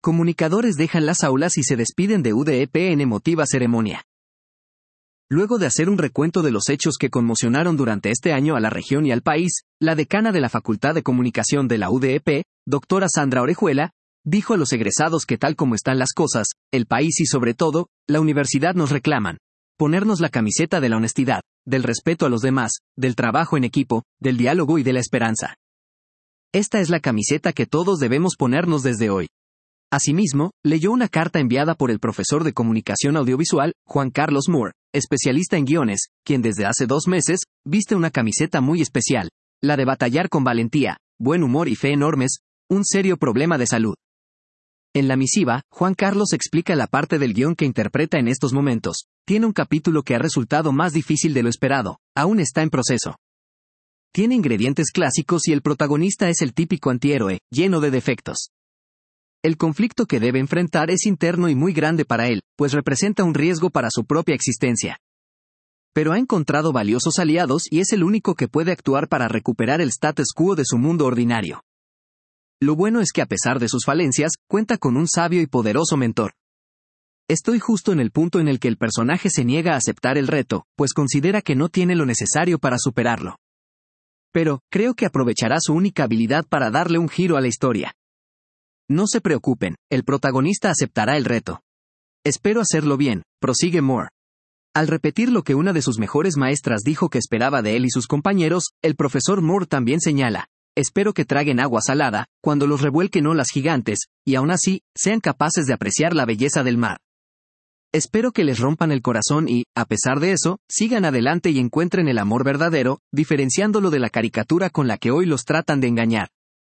Comunicadores dejan las aulas y se despiden de UDEP en emotiva ceremonia. Luego de hacer un recuento de los hechos que conmocionaron durante este año a la región y al país, la decana de la Facultad de Comunicación de la UDEP, doctora Sandra Orejuela, dijo a los egresados que tal como están las cosas, el país y sobre todo, la universidad nos reclaman ponernos la camiseta de la honestidad, del respeto a los demás, del trabajo en equipo, del diálogo y de la esperanza. Esta es la camiseta que todos debemos ponernos desde hoy. Asimismo, leyó una carta enviada por el profesor de comunicación audiovisual, Juan Carlos Moore, especialista en guiones, quien desde hace 2 meses, viste una camiseta muy especial, la de batallar con valentía, buen humor y fe enormes, un serio problema de salud. En la misiva, Juan Carlos explica la parte del guión que interpreta en estos momentos. Tiene un capítulo que ha resultado más difícil de lo esperado, aún está en proceso. Tiene ingredientes clásicos y el protagonista es el típico antihéroe, lleno de defectos. El conflicto que debe enfrentar es interno y muy grande para él, pues representa un riesgo para su propia existencia. Pero ha encontrado valiosos aliados y es el único que puede actuar para recuperar el status quo de su mundo ordinario. Lo bueno es que a pesar de sus falencias, cuenta con un sabio y poderoso mentor. Estoy justo en el punto en el que el personaje se niega a aceptar el reto, pues considera que no tiene lo necesario para superarlo. Pero, creo que aprovechará su única habilidad para darle un giro a la historia. No se preocupen, el protagonista aceptará el reto. Espero hacerlo bien, prosigue Moore. Al repetir lo que una de sus mejores maestras dijo que esperaba de él y sus compañeros, el profesor Moore también señala: espero que traguen agua salada, cuando los revuelquen olas gigantes, y aún así, sean capaces de apreciar la belleza del mar. Espero que les rompan el corazón y, a pesar de eso, sigan adelante y encuentren el amor verdadero, diferenciándolo de la caricatura con la que hoy los tratan de engañar.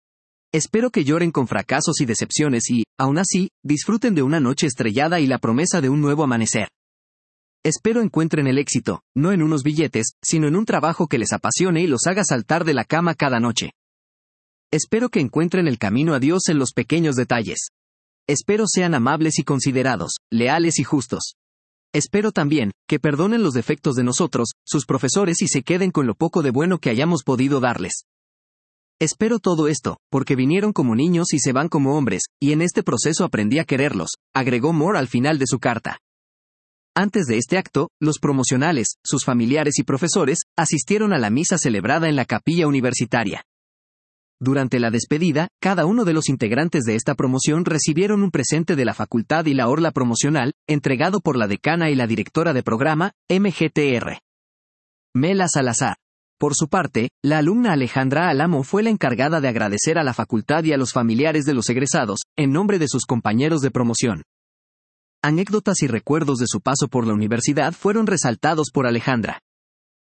Espero que lloren con fracasos y decepciones y, aún así, disfruten de una noche estrellada y la promesa de un nuevo amanecer. Espero encuentren el éxito, no en unos billetes, sino en un trabajo que les apasione y los haga saltar de la cama cada noche. Espero que encuentren el camino a Dios en los pequeños detalles. Espero sean amables y considerados, leales y justos. Espero también, que perdonen los defectos de nosotros, sus profesores y se queden con lo poco de bueno que hayamos podido darles. Espero todo esto, porque vinieron como niños y se van como hombres, y en este proceso aprendí a quererlos, agregó Moore al final de su carta. Antes de este acto, los promocionales, sus familiares y profesores, asistieron a la misa celebrada en la capilla universitaria. Durante la despedida, cada uno de los integrantes de esta promoción recibieron un presente de la facultad y la orla promocional, entregado por la decana y la directora de programa, MGTR. Mela Salazar. Por su parte, la alumna Alejandra Álamo fue la encargada de agradecer a la facultad y a los familiares de los egresados, en nombre de sus compañeros de promoción. Anécdotas y recuerdos de su paso por la universidad fueron resaltados por Alejandra.